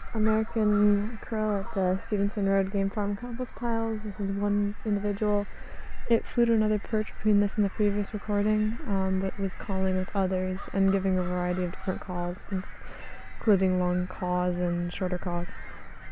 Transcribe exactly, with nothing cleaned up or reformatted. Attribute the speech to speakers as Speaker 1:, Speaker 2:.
Speaker 1: American crow at the Stevenson Road Game Farm compost piles. This is one individual. It flew to another perch between this and the previous recording, um, but was calling with others and giving a variety of different calls, including long caws and shorter caws.